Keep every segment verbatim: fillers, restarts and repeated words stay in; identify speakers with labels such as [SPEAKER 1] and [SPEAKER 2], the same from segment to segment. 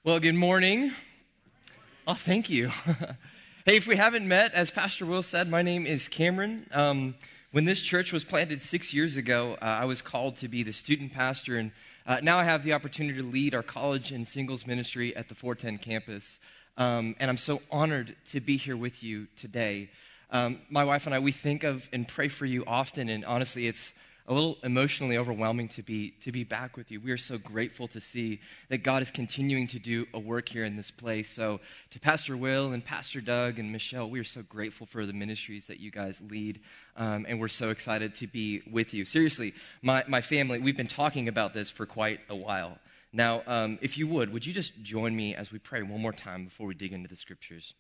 [SPEAKER 1] Well, good morning. Oh, thank you. Hey, if we haven't met, as Pastor Will said, my name is Cameron. Um, when this church was planted six years ago, uh, I was called to be the student pastor, and uh, now I have the opportunity to lead our college and singles ministry at the four ten campus. Um, and I'm so honored to be here with you today. Um, my wife and I, we think of and pray for you often, and honestly, it's a little emotionally overwhelming to be to be back with you. We are so grateful to see that God is continuing to do a work here in this place. So to Pastor Will and Pastor Doug and Michelle, we are so grateful for the ministries that you guys lead, um, and we're so excited to be with you. Seriously, my, my family, we've been talking about this for quite a while. Now, um, if you would, would you just join me as we pray one more time before we dig into the scriptures?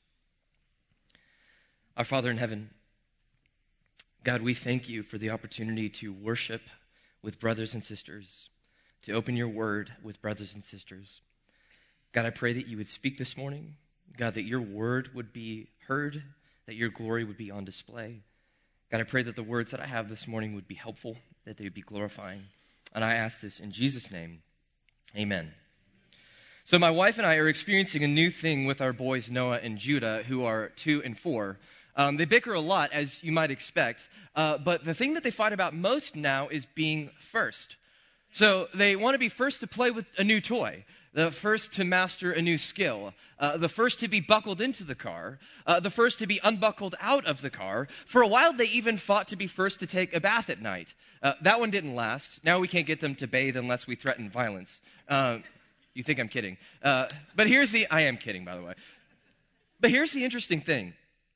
[SPEAKER 1] Our Father in heaven, God, we thank you for the opportunity to worship with brothers and sisters, to open your word with brothers and sisters. God, I pray that you would speak this morning. God, that your word would be heard, that your glory would be on display. God, I pray that the words that I have this morning would be helpful, that they would be glorifying. And I ask this in Jesus' name, amen. So my wife and I are experiencing a new thing with our boys, Noah and Judah, who are two and four. Um, they bicker a lot, as you might expect, uh, but the thing that they fight about most now is being first. So they want to be first to play with a new toy, the first to master a new skill, uh, the first to be buckled into the car, uh, the first to be unbuckled out of the car. For a while, they even fought to be first to take a bath at night. Uh, that one didn't last. Now we can't get them to bathe unless we threaten violence. Uh, you think I'm kidding. Uh, but here's the, I am kidding, by the way. But here's the interesting thing.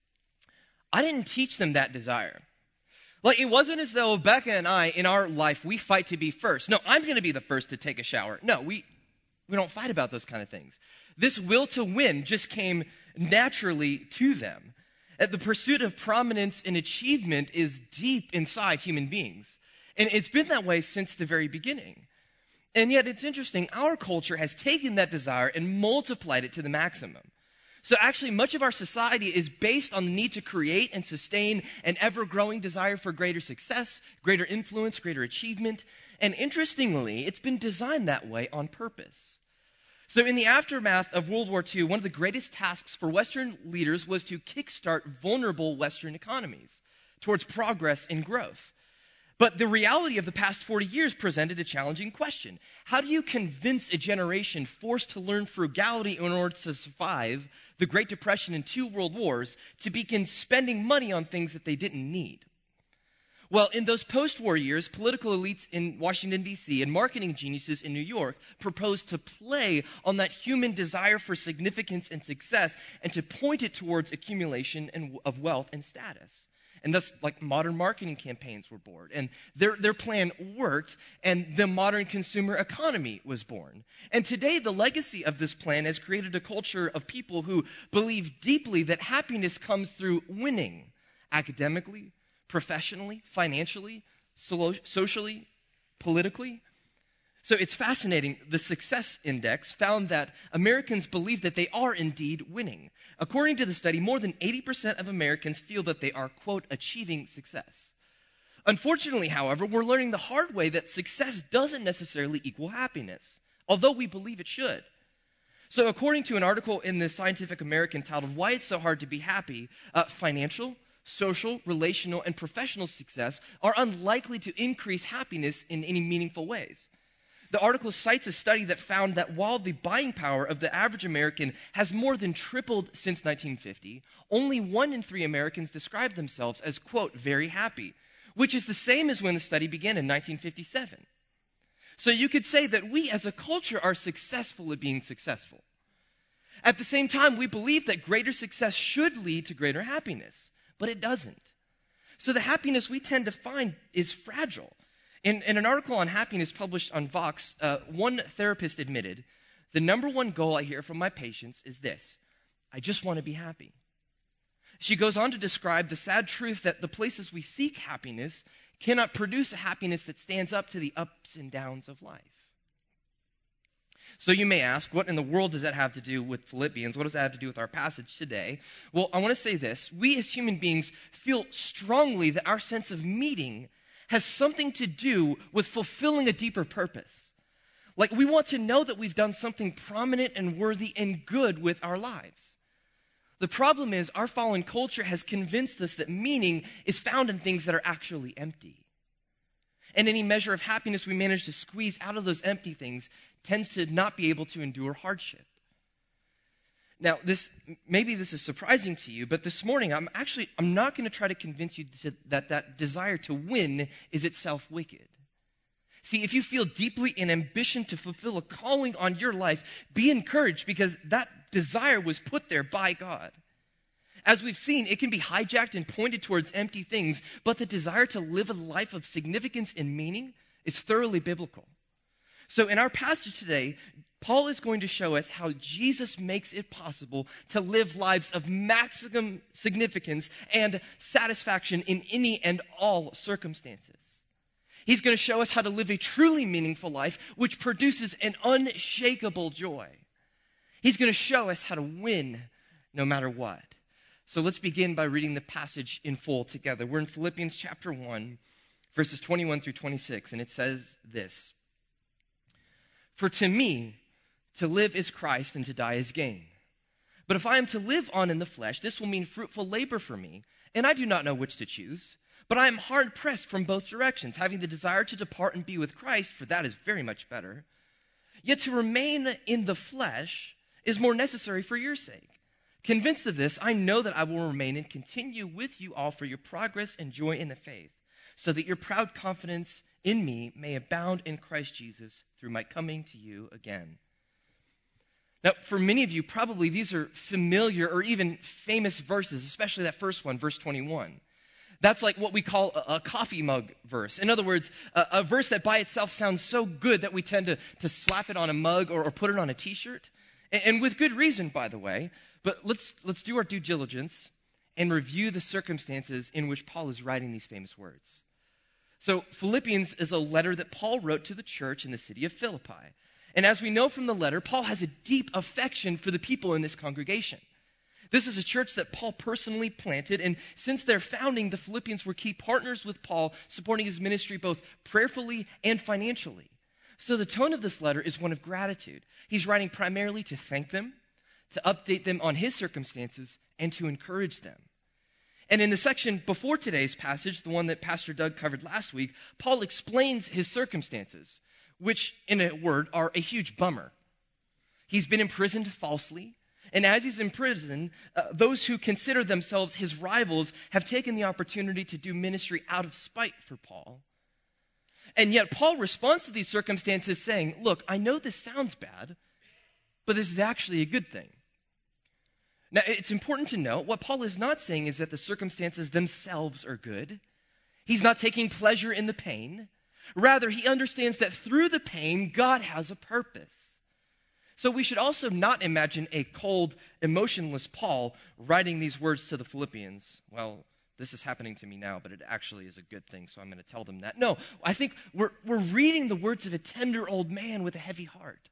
[SPEAKER 1] I didn't teach them that desire. Like, it wasn't as though Becca and I, in our life, we fight to be first. No, I'm going to be the first to take a shower. No, we we don't fight about those kind of things. This will to win just came naturally to them. The pursuit of prominence and achievement is deep inside human beings. And it's been that way since the very beginning. And yet, it's interesting, our culture has taken that desire and multiplied it to the maximum. So actually, much of our society is based on the need to create and sustain an ever-growing desire for greater success, greater influence, greater achievement. And interestingly, it's been designed that way on purpose. So in the aftermath of World War Two, one of the greatest tasks for Western leaders was to kickstart vulnerable Western economies towards progress and growth. But the reality of the past forty years presented a challenging question. How do you convince a generation forced to learn frugality in order to survive the Great Depression and two world wars to begin spending money on things that they didn't need? Well, in those post-war years, political elites in Washington, D C and marketing geniuses in New York proposed to play on that human desire for significance and success and to point it towards accumulation and, of wealth and status. And thus, like, modern marketing campaigns were born. And their, their plan worked, and the modern consumer economy was born. And today, the legacy of this plan has created a culture of people who believe deeply that happiness comes through winning academically, professionally, financially, so- socially, politically. So it's fascinating. The Success Index found that Americans believe that they are indeed winning. According to the study, more than eighty percent of Americans feel that they are, quote, achieving success. Unfortunately, however, we're learning the hard way that success doesn't necessarily equal happiness, although we believe it should. So according to an article in the Scientific American titled Why It's So Hard to Be Happy, uh, financial, social, relational, and professional success are unlikely to increase happiness in any meaningful ways. The article cites a study that found that while the buying power of the average American has more than tripled since nineteen fifty, only one in three Americans describe themselves as, quote, very happy, which is the same as when the study began in nineteen fifty-seven. So you could say that we as a culture are successful at being successful. At the same time, we believe that greater success should lead to greater happiness, but it doesn't. So the happiness we tend to find is fragile. In, in an article on happiness published on Vox, uh, one therapist admitted, the number one goal I hear from my patients is this: I just want to be happy. She goes on to describe the sad truth that the places we seek happiness cannot produce a happiness that stands up to the ups and downs of life. So you may ask, what in the world does that have to do with Philippians? What does that have to do with our passage today? Well, I want to say this. We as human beings feel strongly that our sense of meaning has something to do with fulfilling a deeper purpose. Like, we want to know that we've done something prominent and worthy and good with our lives. The problem is our fallen culture has convinced us that meaning is found in things that are actually empty. And any measure of happiness we manage to squeeze out of those empty things tends to not be able to endure hardship. Now, this maybe this is surprising to you, but this morning I'm actually I'm not going to try to convince you to, that that desire to win is itself wicked. See, if you feel deeply an ambition to fulfill a calling on your life, be encouraged because that desire was put there by God. As we've seen, it can be hijacked and pointed towards empty things, but the desire to live a life of significance and meaning is thoroughly biblical. So in our passage today, Paul is going to show us how Jesus makes it possible to live lives of maximum significance and satisfaction in any and all circumstances. He's going to show us how to live a truly meaningful life, which produces an unshakable joy. He's going to show us how to win no matter what. So let's begin by reading the passage in full together. We're in Philippians chapter one, verses twenty-one through twenty-six, and it says this. For to me, to live is Christ and to die is gain. But if I am to live on in the flesh, this will mean fruitful labor for me, and I do not know which to choose. But I am hard-pressed from both directions, having the desire to depart and be with Christ, for that is very much better. Yet to remain in the flesh is more necessary for your sake. Convinced of this, I know that I will remain and continue with you all for your progress and joy in the faith, so that your proud confidence in me may abound in Christ Jesus through my coming to you again. Now, for many of you, probably these are familiar or even famous verses, especially that first one, verse twenty-one. That's like what we call a, a coffee mug verse. In other words, a, a verse that by itself sounds so good that we tend to, to slap it on a mug or, or put it on a t-shirt. And, and with good reason, by the way. But let's, let's do our due diligence and review the circumstances in which Paul is writing these famous words. So Philippians is a letter that Paul wrote to the church in the city of Philippi. And as we know from the letter, Paul has a deep affection for the people in this congregation. This is a church that Paul personally planted, and since their founding, the Philippians were key partners with Paul, supporting his ministry both prayerfully and financially. So the tone of this letter is one of gratitude. He's writing primarily to thank them, to update them on his circumstances, and to encourage them. And in the section before today's passage, the one that Pastor Doug covered last week, Paul explains his circumstances, which, in a word, are a huge bummer. He's been imprisoned falsely. And as he's in prison, uh, those who consider themselves his rivals have taken the opportunity to do ministry out of spite for Paul. And yet Paul responds to these circumstances saying, look, I know this sounds bad, but this is actually a good thing. Now, it's important to note what Paul is not saying is that the circumstances themselves are good. He's not taking pleasure in the pain. Rather, he understands that through the pain, God has a purpose. So we should also not imagine a cold, emotionless Paul writing these words to the Philippians. Well, this is happening to me now, but it actually is a good thing, so I'm going to tell them that. No, I think we're, we're reading the words of a tender old man with a heavy heart.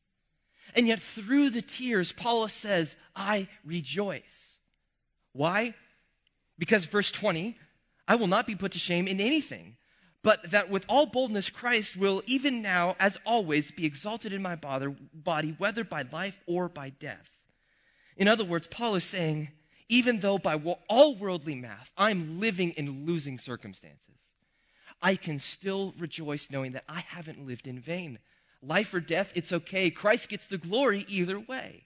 [SPEAKER 1] And yet through the tears, Paul says, I rejoice. Why? Because verse twenty, I will not be put to shame in anything, but that with all boldness Christ will even now, as always, be exalted in my body, whether by life or by death. In other words, Paul is saying, even though by all worldly math, I'm living in losing circumstances, I can still rejoice knowing that I haven't lived in vain. Life or death, it's okay. Christ gets the glory either way.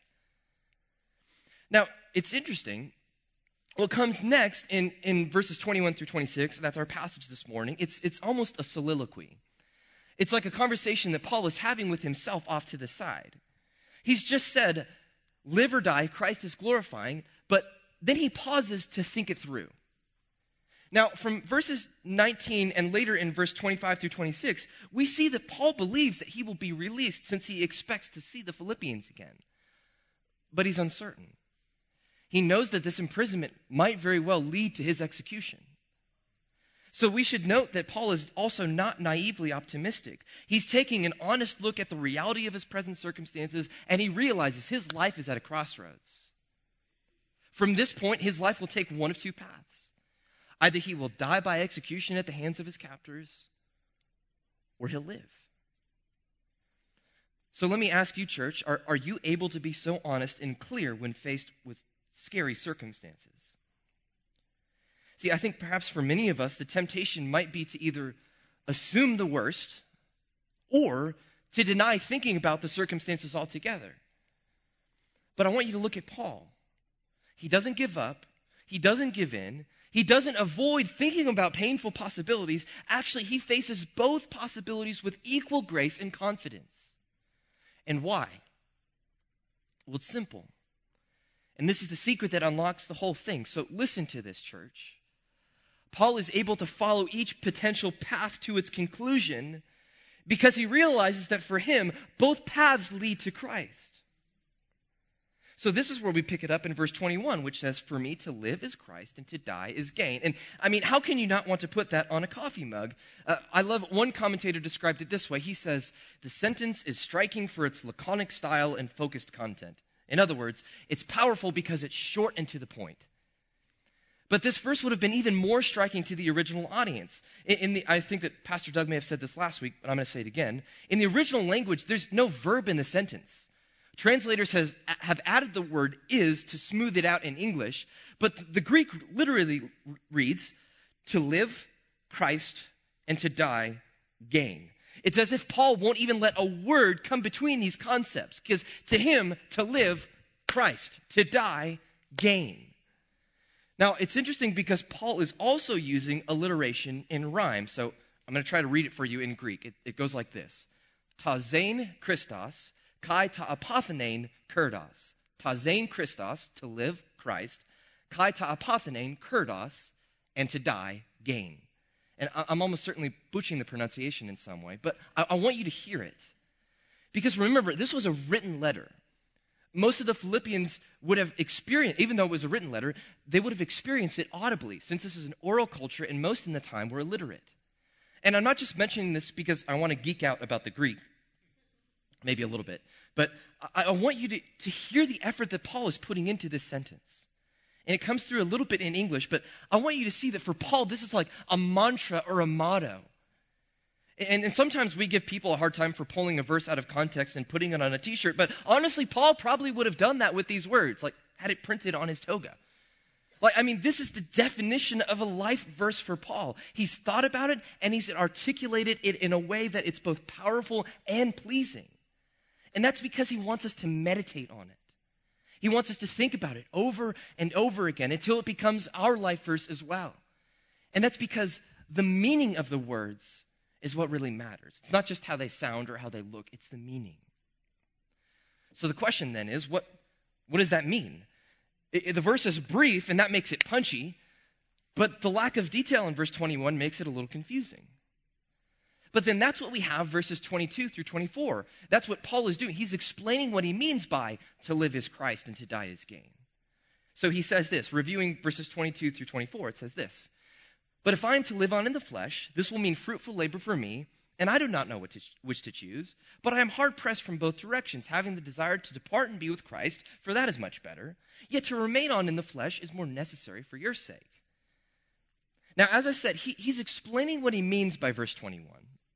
[SPEAKER 1] Now, it's interesting. What comes next in, in verses twenty-one through twenty-six, that's our passage this morning, it's, it's almost a soliloquy. It's like a conversation that Paul is having with himself off to the side. He's just said, live or die, Christ is glorifying, but then he pauses to think it through. Now, from verses nineteen and later in verse twenty-five through twenty-six, we see that Paul believes that he will be released since he expects to see the Philippians again. But he's uncertain. He knows that this imprisonment might very well lead to his execution. So we should note that Paul is also not naively optimistic. He's taking an honest look at the reality of his present circumstances, and he realizes his life is at a crossroads. From this point, his life will take one of two paths. Either he will die by execution at the hands of his captors, or he'll live. So let me ask you, church, are, are you able to be so honest and clear when faced with scary circumstances? See, I think perhaps for many of us, the temptation might be to either assume the worst or to deny thinking about the circumstances altogether. But I want you to look at Paul. He doesn't give up. He doesn't give in. He doesn't avoid thinking about painful possibilities. Actually, he faces both possibilities with equal grace and confidence. And why? Well, it's simple. And this is the secret that unlocks the whole thing. So listen to this, church. Paul is able to follow each potential path to its conclusion because he realizes that for him, both paths lead to Christ. So this is where we pick it up in verse twenty-one, which says, "For me to live is Christ and to die is gain." And I mean, how can you not want to put that on a coffee mug? Uh, I love, one commentator described it this way. He says, "The sentence is striking for its laconic style and focused content." In other words, it's powerful because it's short and to the point. But this verse would have been even more striking to the original audience. In, in the, I think that Pastor Doug may have said this last week, but I'm going to say it again. In the original language, there's no verb in the sentence. Translators has, have added the word "is" to smooth it out in English, but the Greek literally reads, "To live, Christ, and to die, gain." It's as if Paul won't even let a word come between these concepts, because to him, to live, Christ, to die, gain. Now, it's interesting because Paul is also using alliteration in rhyme, so I'm going to try to read it for you in Greek. It, it goes like this: Ta zein Christos, kai ta apothenein kurdos. Ta zein Christos, to live, Christ. Kai ta apothenein kurdos, and to die, gain. And I'm almost certainly butchering the pronunciation in some way, but I, I want you to hear it. Because remember, this was a written letter. Most of the Philippians would have experienced, even though it was a written letter, they would have experienced it audibly, since this is an oral culture and most in the time were illiterate. And I'm not just mentioning this because I want to geek out about the Greek, maybe a little bit, but I, I want you to, to hear the effort that Paul is putting into this sentence. And it comes through a little bit in English, but I want you to see that for Paul, this is like a mantra or a motto. And, and sometimes we give people a hard time for pulling a verse out of context and putting it on a t-shirt, but honestly, Paul probably would have done that with these words, like had it printed on his toga. Like, I mean, this is the definition of a life verse for Paul. He's thought about it, and he's articulated it in a way that it's both powerful and pleasing. And that's because he wants us to meditate on it. He wants us to think about it over and over again until it becomes our life verse as well. And that's because the meaning of the words is what really matters. It's not just how they sound or how they look, it's the meaning. So the question then is, what, what does that mean? It, it, the verse is brief, and that makes it punchy, but the lack of detail in verse twenty-one makes it a little confusing. But then that's what we have verses twenty-two through twenty-four. That's what Paul is doing. He's explaining what he means by to live is Christ and to die is gain. So he says this, reviewing verses twenty-two through twenty-four, it says this: "But if I am to live on in the flesh, this will mean fruitful labor for me, and I do not know what to, which to choose. But I am hard-pressed from both directions, having the desire to depart and be with Christ, for that is much better. Yet to remain on in the flesh is more necessary for your sake." Now, as I said, he, he's explaining what he means by verse twenty-one.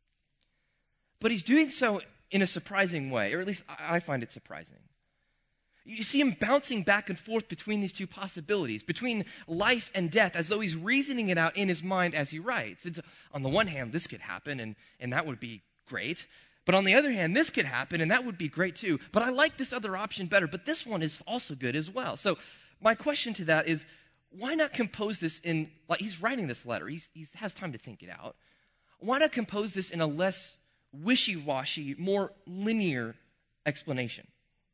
[SPEAKER 1] But he's doing so in a surprising way, or at least I find it surprising. You see him bouncing back and forth between these two possibilities, between life and death, as though he's reasoning it out in his mind as he writes. It's, on the one hand, this could happen, and, and that would be great. But on the other hand, this could happen, and that would be great too. But I like this other option better, but this one is also good as well. So my question to that is, why not compose this in, like he's writing this letter, he's, he has time to think it out. Why not compose this in a less wishy-washy, more linear explanation?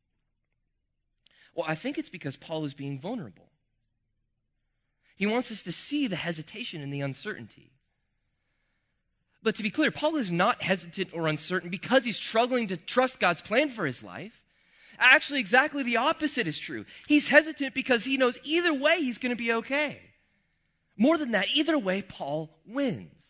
[SPEAKER 1] Well, I think it's because Paul is being vulnerable. He wants us to see the hesitation and the uncertainty. But to be clear, Paul is not hesitant or uncertain because he's struggling to trust God's plan for his life. Actually, exactly the opposite is true. He's hesitant because he knows either way he's going to be okay. More than that, either way, Paul wins.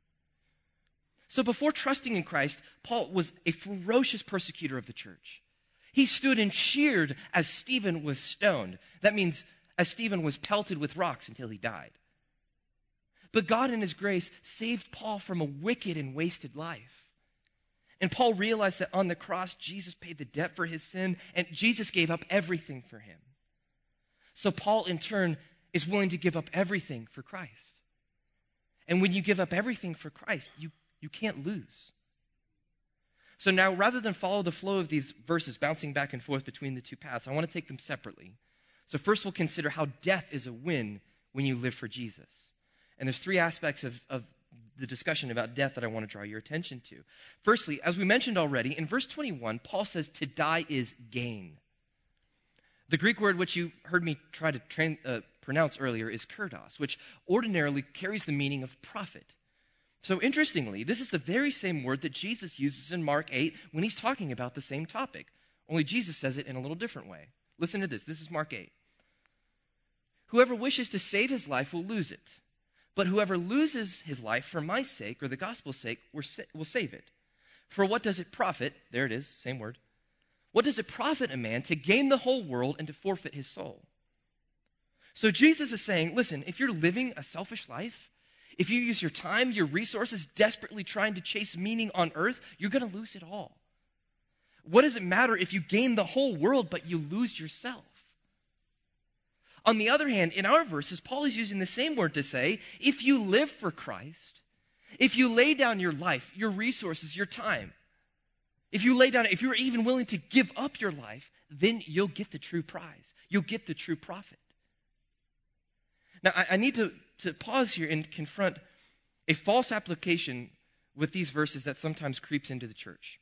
[SPEAKER 1] So before trusting in Christ, Paul was a ferocious persecutor of the church. He stood and cheered as Stephen was stoned. That means as Stephen was pelted with rocks until he died. But God in his grace saved Paul from a wicked and wasted life. And Paul realized that on the cross, Jesus paid the debt for his sin, and Jesus gave up everything for him. So Paul, in turn, is willing to give up everything for Christ. And when you give up everything for Christ, you, you can't lose. So now, rather than follow the flow of these verses bouncing back and forth between the two paths, I want to take them separately. So first we'll consider how death is a win when you live for Jesus. And there's three aspects of, of the discussion about death that I want to draw your attention to. Firstly, as we mentioned already, in verse twenty-one, Paul says to die is gain. The Greek word which you heard me try to tra- uh, pronounce earlier is kurdos, which ordinarily carries the meaning of profit. So interestingly, this is the very same word that Jesus uses in Mark eight when he's talking about the same topic, only Jesus says it in a little different way. Listen to this. This is Mark eight. Whoever wishes to save his life will lose it, but whoever loses his life for my sake or the gospel's sake will save it. For what does it profit? There it is, same word. What does it profit a man to gain the whole world and to forfeit his soul? So Jesus is saying, listen, if you're living a selfish life, if you use your time, your resources, desperately trying to chase meaning on earth, you're going to lose it all. What does it matter if you gain the whole world but you lose yourself? On the other hand, in our verses, Paul is using the same word to say, if you live for Christ, if you lay down your life, your resources, your time, if you lay down, if you're even willing to give up your life, then you'll get the true prize. You'll get the true profit. Now, I, I need to, to pause here and confront a false application with these verses that sometimes creeps into the church.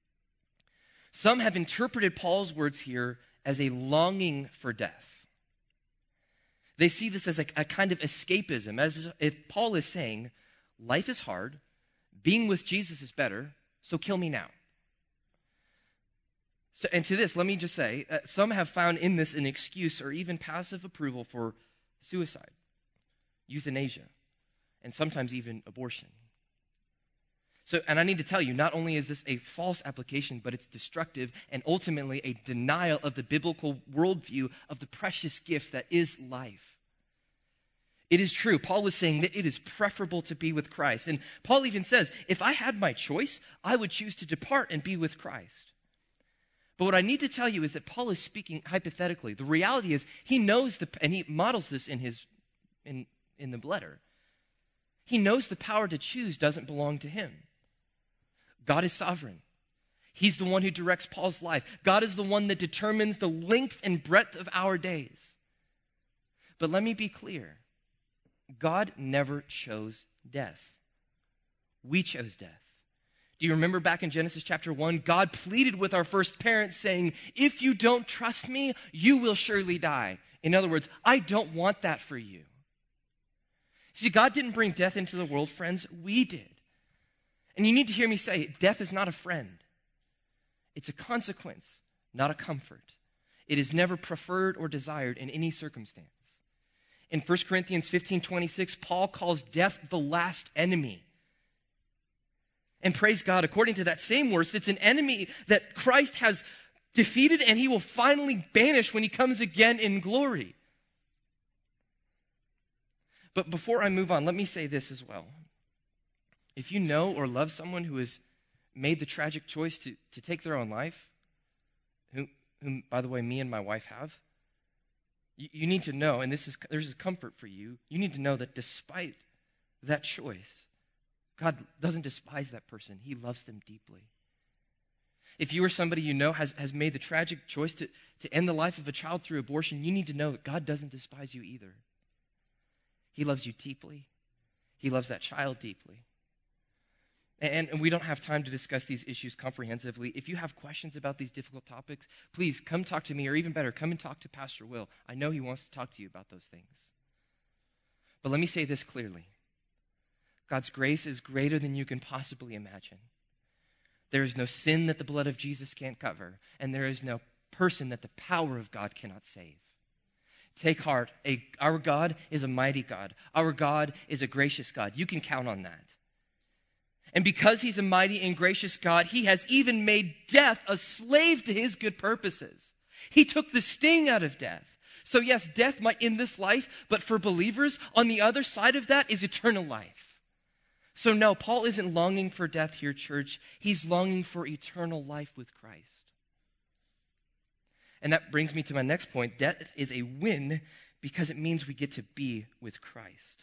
[SPEAKER 1] Some have interpreted Paul's words here as a longing for death. They see this as a, a kind of escapism, as if Paul is saying, life is hard, being with Jesus is better, so kill me now. So, and to this, let me just say, uh, some have found in this an excuse or even passive approval for suicide, euthanasia, and sometimes even abortion. So, and I need to tell you, not only is this a false application, but it's destructive and ultimately a denial of the biblical worldview of the precious gift that is life. It is true. Paul is saying that it is preferable to be with Christ. And Paul even says, if I had my choice, I would choose to depart and be with Christ. But what I need to tell you is that Paul is speaking hypothetically. The reality is he knows, the, and he models this in his in, in the letter. He knows the power to choose doesn't belong to him. God is sovereign. He's the one who directs Paul's life. God is the one that determines the length and breadth of our days. But let me be clear. God never chose death. We chose death. Do you remember back in Genesis chapter one, God pleaded with our first parents saying, if you don't trust me, you will surely die. In other words, I don't want that for you. See, God didn't bring death into the world, friends. We did. And you need to hear me say, death is not a friend. It's a consequence, not a comfort. It is never preferred or desired in any circumstance. In First Corinthians fifteen twenty-six, Paul calls death the last enemy. And praise God, according to that same verse, it's an enemy that Christ has defeated and he will finally banish when he comes again in glory. But before I move on, let me say this as well. If you know or love someone who has made the tragic choice to, to take their own life, whom, whom, by the way, me and my wife have, you, you need to know, and this is there's a comfort for you, you need to know that despite that choice, God doesn't despise that person. He loves them deeply. If you or somebody you know has, has made the tragic choice to, to end the life of a child through abortion, you need to know that God doesn't despise you either. He loves you deeply. He loves that child deeply. And, and we don't have time to discuss these issues comprehensively. If you have questions about these difficult topics, please come talk to me, or even better, come and talk to Pastor Will. I know he wants to talk to you about those things. But let me say this clearly. God's grace is greater than you can possibly imagine. There is no sin that the blood of Jesus can't cover, and there is no person that the power of God cannot save. Take heart. A, our God is a mighty God. Our God is a gracious God. You can count on that. And because he's a mighty and gracious God, he has even made death a slave to his good purposes. He took the sting out of death. So yes, death might end this life, but for believers, on the other side of that is eternal life. So no, Paul isn't longing for death here, church. He's longing for eternal life with Christ. And that brings me to my next point. Death is a win because it means we get to be with Christ.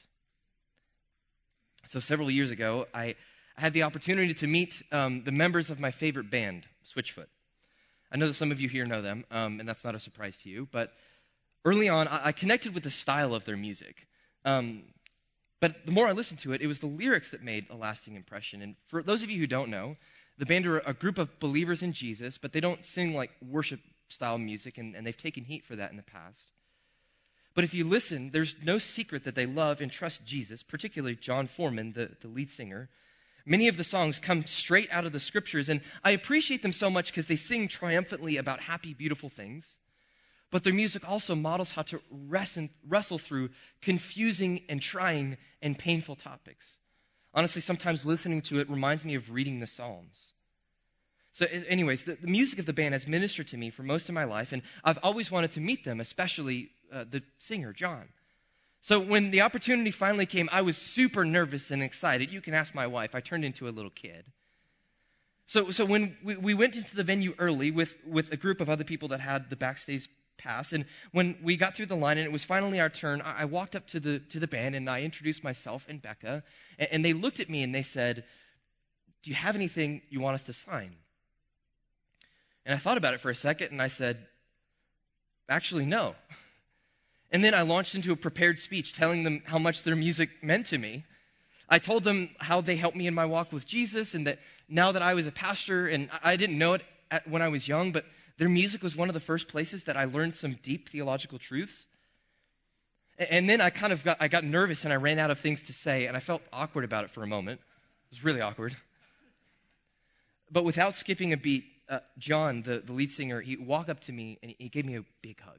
[SPEAKER 1] So several years ago, I, I had the opportunity to meet um, the members of my favorite band, Switchfoot. I know that some of you here know them, um, and that's not a surprise to you, but early on, I, I connected with the style of their music. Um, but the more I listened to it, it was the lyrics that made a lasting impression. And for those of you who don't know, the band are a group of believers in Jesus, but they don't sing like worship-style music, and, and they've taken heat for that in the past. But if you listen, there's no secret that they love and trust Jesus, particularly John Foreman, the, the lead singer. Many of the songs come straight out of the scriptures, and I appreciate them so much because they sing triumphantly about happy, beautiful things. But their music also models how to wrestle, wrestle through confusing and trying and painful topics. Honestly, sometimes listening to it reminds me of reading the Psalms. So anyways, the, the music of the band has ministered to me for most of my life, and I've always wanted to meet them, especially uh, the singer, John. So when the opportunity finally came, I was super nervous and excited. You can ask my wife. I turned into a little kid. So so when we, we went into the venue early with, with a group of other people that had the backstage pass, and when we got through the line and it was finally our turn, I, I walked up to the to the band and I introduced myself and Becca, and, and they looked at me and they said, "Do you have anything you want us to sign?" And I thought about it for a second and I said, "Actually, no." And then I launched into a prepared speech telling them how much their music meant to me. I told them how they helped me in my walk with Jesus, and that now that I was a pastor, and I didn't know it at, when I was young, but their music was one of the first places that I learned some deep theological truths. And then I kind of got, I got nervous and I ran out of things to say, and I felt awkward about it for a moment. It was really awkward. But without skipping a beat, uh, John, the, the lead singer, he walked up to me and he gave me a big hug.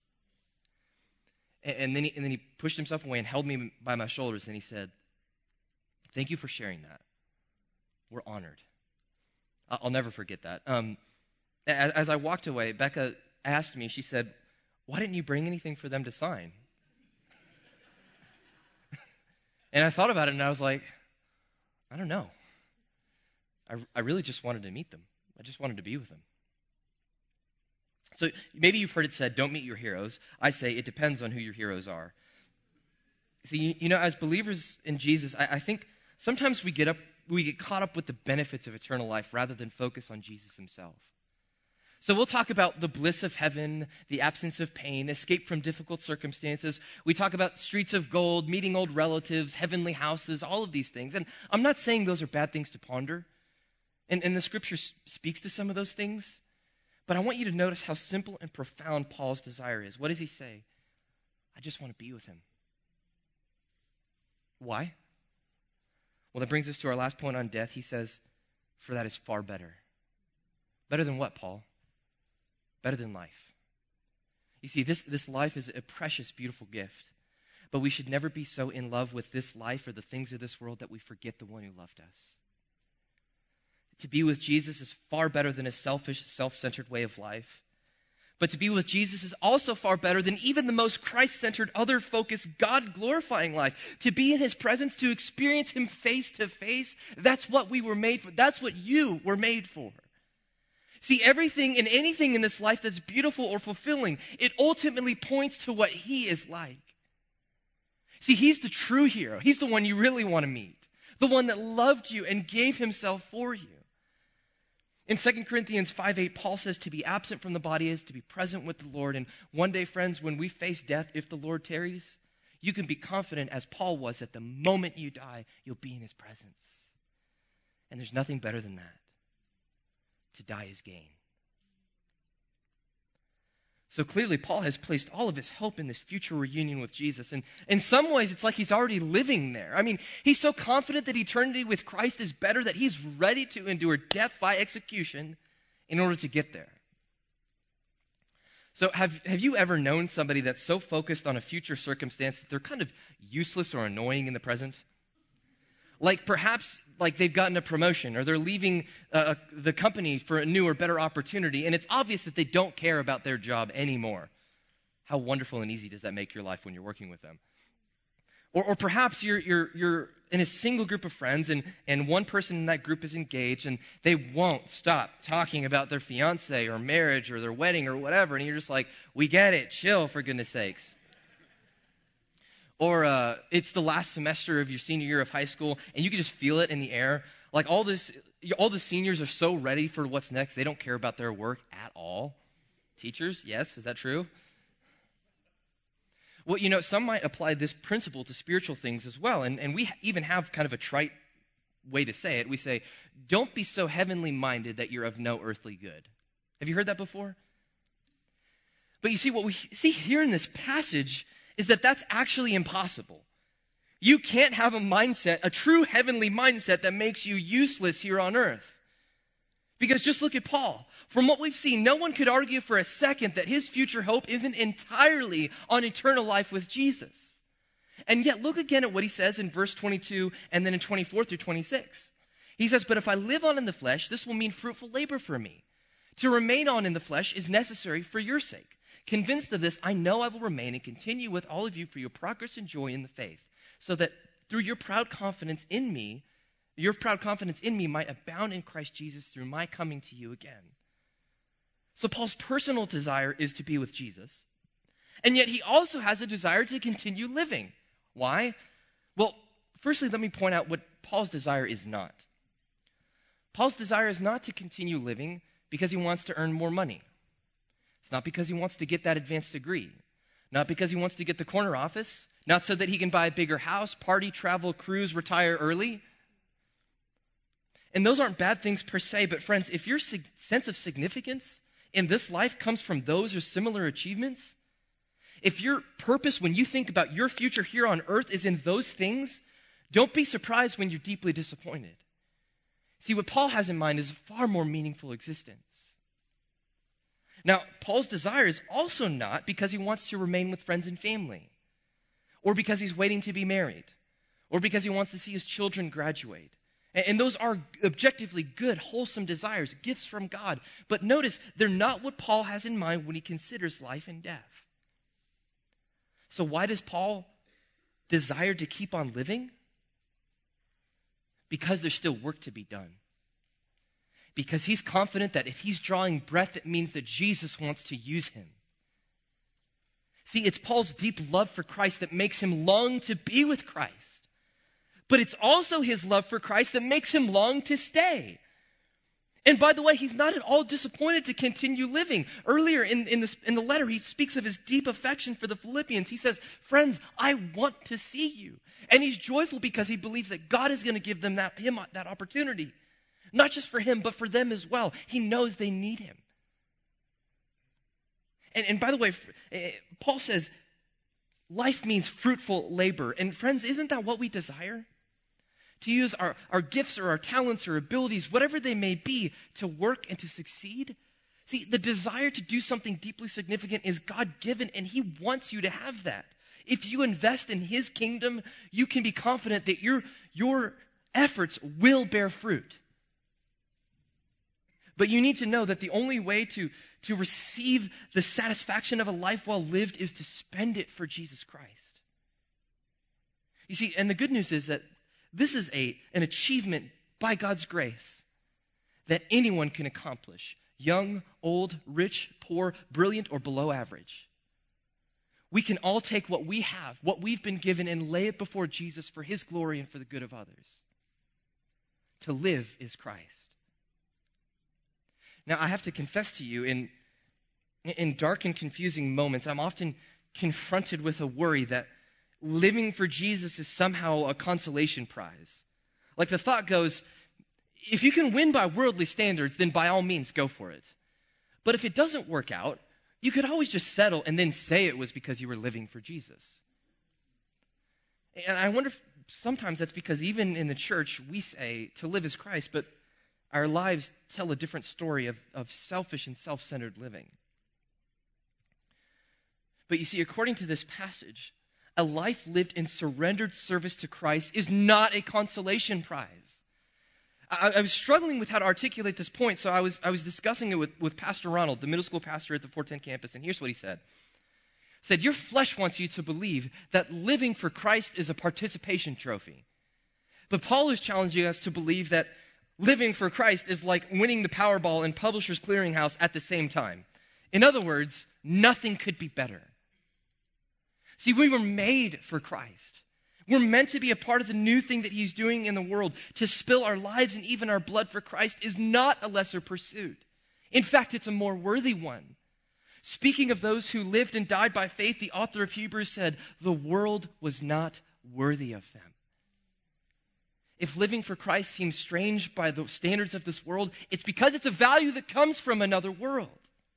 [SPEAKER 1] And then, he, and then he pushed himself away and held me by my shoulders and he said, "Thank you for sharing that. We're honored." I'll never forget that. Um, as, as I walked away, Becca asked me, she said, "Why didn't you bring anything for them to sign?" And I thought about it and I was like, I don't know. I, I really just wanted to meet them. I just wanted to be with them. So maybe you've heard it said, don't meet your heroes. I say it depends on who your heroes are. See, you, you know, as believers in Jesus, I, I think sometimes we get up, we get caught up with the benefits of eternal life rather than focus on Jesus himself. So we'll talk about the bliss of heaven, the absence of pain, escape from difficult circumstances. We talk about streets of gold, meeting old relatives, heavenly houses, all of these things. And I'm not saying those are bad things to ponder. And, and the scripture speaks to some of those things. But I want you to notice how simple and profound Paul's desire is. What does he say? I just want to be with him. Why? Well, that brings us to our last point on death. He says, for that is far better. Better than what, Paul? Better than life. You see, this, this life is a precious, beautiful gift. But we should never be so in love with this life or the things of this world that we forget the one who loved us. To be with Jesus is far better than a selfish, self-centered way of life. But to be with Jesus is also far better than even the most Christ-centered, other-focused, God-glorifying life. To be in his presence, to experience him face to face, that's what we were made for. That's what you were made for. See, everything and anything in this life that's beautiful or fulfilling, it ultimately points to what he is like. See, he's the true hero. He's the one you really want to meet. The one that loved you and gave himself for you. In Second Corinthians five eight, Paul says to be absent from the body is to be present with the Lord. And one day, friends, when we face death, if the Lord tarries, you can be confident, as Paul was, that the moment you die, you'll be in his presence. And there's nothing better than that. To die is gain. So clearly, Paul has placed all of his hope in this future reunion with Jesus. And in some ways, it's like he's already living there. I mean, he's so confident that eternity with Christ is better that he's ready to endure death by execution in order to get there. So have, have you ever known somebody that's so focused on a future circumstance that they're kind of useless or annoying in the present? Like perhaps like they've gotten a promotion or they're leaving uh, the company for a new or better opportunity, and it's obvious that they don't care about their job anymore. How wonderful and easy does that make your life when you're working with them? Or, or perhaps you're, you're, you're in a single group of friends, and, and one person in that group is engaged, and they won't stop talking about their fiance or marriage or their wedding or whatever, and you're just like, we get it, chill, for goodness sakes. Or uh, it's the last semester of your senior year of high school, and you can just feel it in the air. Like all this, all the seniors are so ready for what's next, they don't care about their work at all. Teachers, yes, is that true? Well, you know, some might apply this principle to spiritual things as well. And, and we even have kind of a trite way to say it. We say, don't be so heavenly minded that you're of no earthly good. Have you heard that before? But you see, what we see here in this passage is that that's actually impossible. You can't have a mindset, a true heavenly mindset that makes you useless here on earth. Because just look at Paul. From what we've seen, no one could argue for a second that his future hope isn't entirely on eternal life with Jesus. And yet, look again at what he says in verse twenty-two and then in twenty-four through twenty-six. He says, but if I live on in the flesh, this will mean fruitful labor for me. To remain on in the flesh is necessary for your sake. Convinced of this, I know I will remain and continue with all of you for your progress and joy in the faith, so that through your proud confidence in me, your proud confidence in me might abound in Christ Jesus through my coming to you again. So Paul's personal desire is to be with Jesus. And yet he also has a desire to continue living. Why? Well, firstly, let me point out what Paul's desire is not. Paul's desire is not to continue living because he wants to earn more money. It's not because he wants to get that advanced degree. Not because he wants to get the corner office. Not so that he can buy a bigger house, party, travel, cruise, retire early. And those aren't bad things per se, but friends, if your sig- sense of significance in this life comes from those or similar achievements, if your purpose when you think about your future here on earth is in those things, don't be surprised when you're deeply disappointed. See, what Paul has in mind is a far more meaningful existence. Now, Paul's desire is also not because he wants to remain with friends and family, or because he's waiting to be married, or because he wants to see his children graduate. And those are objectively good, wholesome desires, gifts from God. But notice, they're not what Paul has in mind when he considers life and death. So why does Paul desire to keep on living? Because there's still work to be done. Because he's confident that if he's drawing breath, it means that Jesus wants to use him. See, it's Paul's deep love for Christ that makes him long to be with Christ. But it's also his love for Christ that makes him long to stay. And by the way, he's not at all disappointed to continue living. Earlier in, in, this, in the letter, he speaks of his deep affection for the Philippians. He says, friends, I want to see you. And he's joyful because he believes that God is going to give them that, him that opportunity. Not just for him, but for them as well. He knows they need him. And, and by the way, Paul says, life means fruitful labor. And friends, isn't that what we desire? To use our, our gifts or our talents or abilities, whatever they may be, to work and to succeed. See, the desire to do something deeply significant is God-given, and he wants you to have that. If you invest in his kingdom, you can be confident that your, your efforts will bear fruit. But you need to know that the only way to, to receive the satisfaction of a life well lived is to spend it for Jesus Christ. You see, and the good news is that this is a, an achievement by God's grace that anyone can accomplish. Young, old, rich, poor, brilliant, or below average. We can all take what we have, what we've been given, and lay it before Jesus for his glory and for the good of others. To live is Christ. Now, I have to confess to you, in, in dark and confusing moments, I'm often confronted with a worry that living for Jesus is somehow a consolation prize. Like the thought goes, if you can win by worldly standards, then by all means go for it. But if it doesn't work out, you could always just settle and then say it was because you were living for Jesus. And I wonder if sometimes that's because even in the church, we say to live is Christ, but our lives tell a different story of, of selfish and self-centered living. But you see, according to this passage, a life lived in surrendered service to Christ is not a consolation prize. I, I was struggling with how to articulate this point, so I was, I was discussing it with, with Pastor Ronald, the middle school pastor at the four ten campus, and here's what he said. He said, your flesh wants you to believe that living for Christ is a participation trophy. But Paul is challenging us to believe that living for Christ is like winning the Powerball in Publishers Clearinghouse at the same time. In other words, nothing could be better. See, we were made for Christ. We're meant to be a part of the new thing that he's doing in the world. To spill our lives and even our blood for Christ is not a lesser pursuit. In fact, it's a more worthy one. Speaking of those who lived and died by faith, the author of Hebrews said, the world was not worthy of them. If living for Christ seems strange by the standards of this world, it's because it's a value that comes from another world.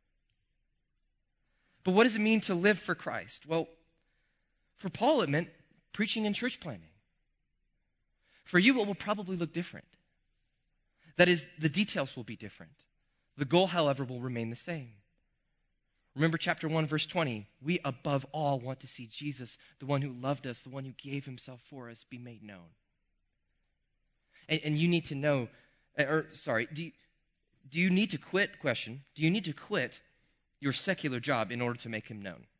[SPEAKER 1] But what does it mean to live for Christ? Well, for Paul, it meant preaching and church planting. For you, it will probably look different. That is, the details will be different. The goal, however, will remain the same. Remember chapter one, verse twenty. We above all want to see Jesus, the one who loved us, the one who gave himself for us, be made known. And, and you need to know, or sorry, do you, do you need to quit, question, do you need to quit your secular job in order to make him known?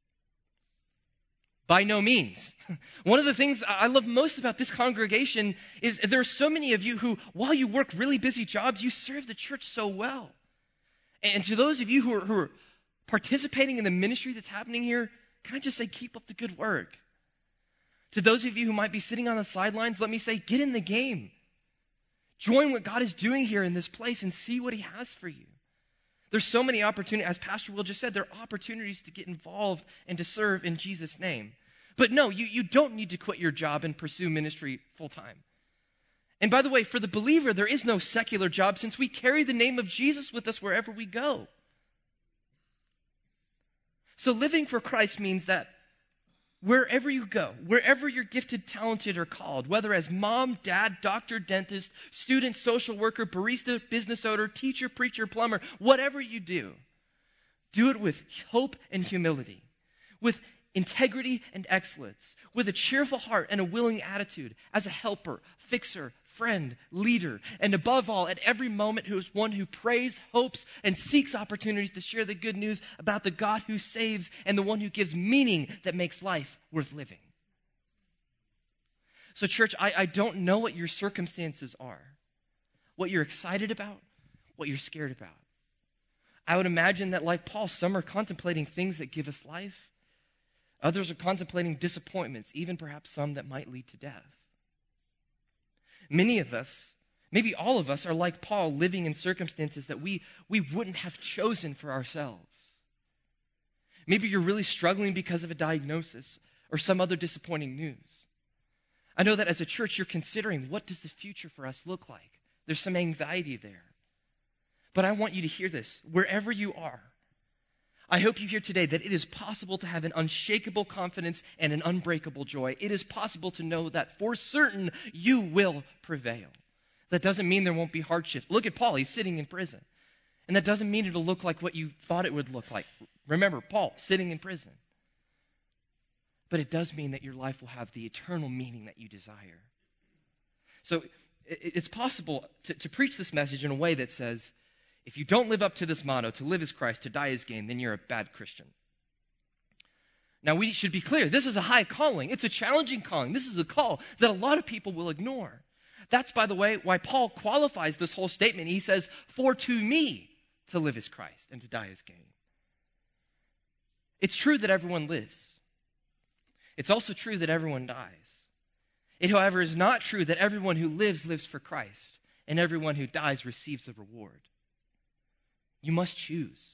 [SPEAKER 1] By no means. One of the things I love most about this congregation is there are so many of you who, while you work really busy jobs, you serve the church so well. And to those of you who are, who are participating in the ministry that's happening here, can I just say, keep up the good work. To those of you who might be sitting on the sidelines, let me say, get in the game. Join what God is doing here in this place and see what he has for you. There's so many opportunities, as Pastor Will just said, there are opportunities to get involved and to serve in Jesus' name. But no, you, you don't need to quit your job and pursue ministry full time. And by the way, for the believer, there is no secular job since we carry the name of Jesus with us wherever we go. So living for Christ means that wherever you go, wherever you're gifted, talented, or called, whether as mom, dad, doctor, dentist, student, social worker, barista, business owner, teacher, preacher, plumber, whatever you do, do it with hope and humility, with integrity and excellence, with a cheerful heart and a willing attitude, as a helper, fixer, friend, leader, and above all, at every moment, who is one who prays, hopes, and seeks opportunities to share the good news about the God who saves and the one who gives meaning that makes life worth living. So church, I, I don't know what your circumstances are, what you're excited about, what you're scared about. I would imagine that like Paul, some are contemplating things that give us life. Others are contemplating disappointments, even perhaps some that might lead to death. Many of us, maybe all of us, are like Paul, living in circumstances that we, we wouldn't have chosen for ourselves. Maybe you're really struggling because of a diagnosis or some other disappointing news. I know that as a church, you're considering, what does the future for us look like? There's some anxiety there. But I want you to hear this. Wherever you are, I hope you hear today that it is possible to have an unshakable confidence and an unbreakable joy. It is possible to know that for certain you will prevail. That doesn't mean there won't be hardship. Look at Paul, he's sitting in prison. And that doesn't mean it'll look like what you thought it would look like. Remember, Paul, sitting in prison. But it does mean that your life will have the eternal meaning that you desire. So it's possible to, to preach this message in a way that says, if you don't live up to this motto, to live as Christ, to die as gain, then you're a bad Christian. Now, we should be clear. This is a high calling. It's a challenging calling. This is a call that a lot of people will ignore. That's, by the way, why Paul qualifies this whole statement. He says, for to me to live is Christ and to die is gain. It's true that everyone lives. It's also true that everyone dies. It, however, is not true that everyone who lives, lives for Christ, and everyone who dies receives a reward. You must choose.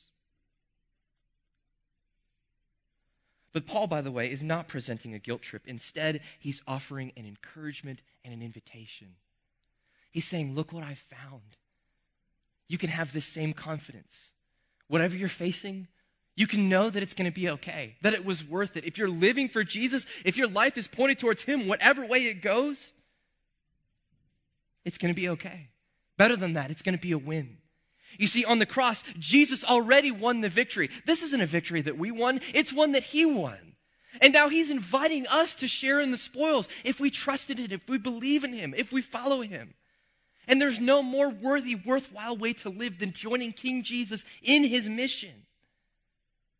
[SPEAKER 1] But Paul, by the way, is not presenting a guilt trip. Instead, he's offering an encouragement and an invitation. He's saying, look what I've found. You can have this same confidence. Whatever you're facing, you can know that it's going to be okay, that it was worth it. If you're living for Jesus, if your life is pointed towards him, whatever way it goes, it's going to be okay. Better than that, it's going to be a win. You see, on the cross, Jesus already won the victory. This isn't a victory that we won. It's one that he won. And now he's inviting us to share in the spoils if we trust in him, if we believe in him, if we follow him. And there's no more worthy, worthwhile way to live than joining King Jesus in his mission.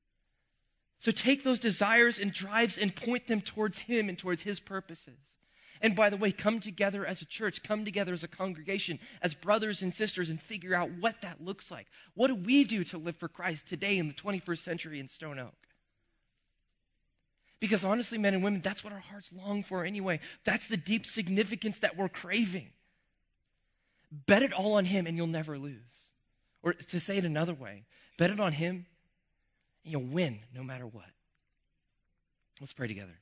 [SPEAKER 1] So take those desires and drives and point them towards him and towards his purposes. And by the way, come together as a church, come together as a congregation, as brothers and sisters, and figure out what that looks like. What do we do to live for Christ today in the twenty-first century in Stone Oak? Because honestly, men and women, that's what our hearts long for anyway. That's the deep significance that we're craving. Bet it all on him and you'll never lose. Or to say it another way, bet it on him and you'll win no matter what. Let's pray together.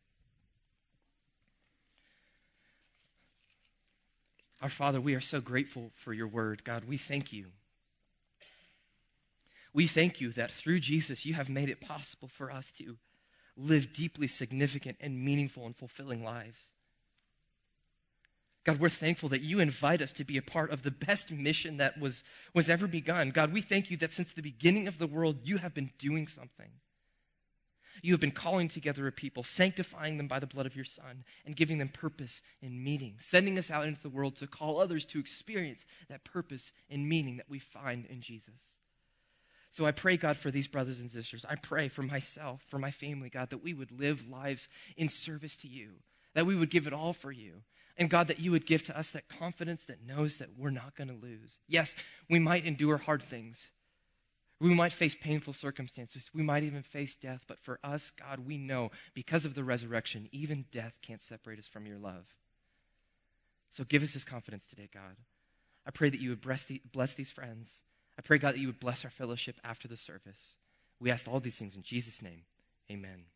[SPEAKER 1] Our Father, we are so grateful for your word. God, we thank you. We thank you that through Jesus, you have made it possible for us to live deeply significant and meaningful and fulfilling lives. God, we're thankful that you invite us to be a part of the best mission that was, was ever begun. God, we thank you that since the beginning of the world, you have been doing something. You have been calling together a people, sanctifying them by the blood of your Son, and giving them purpose and meaning, sending us out into the world to call others to experience that purpose and meaning that we find in Jesus. So I pray, God, for these brothers and sisters. I pray for myself, for my family, God, that we would live lives in service to you, that we would give it all for you. And God, that you would give to us that confidence that knows that we're not going to lose. Yes, we might endure hard things. We might face painful circumstances. We might even face death. But for us, God, we know because of the resurrection, even death can't separate us from your love. So give us this confidence today, God. I pray that you would bless, the, bless these friends. I pray, God, that you would bless our fellowship after the service. We ask all these things in Jesus' name. Amen.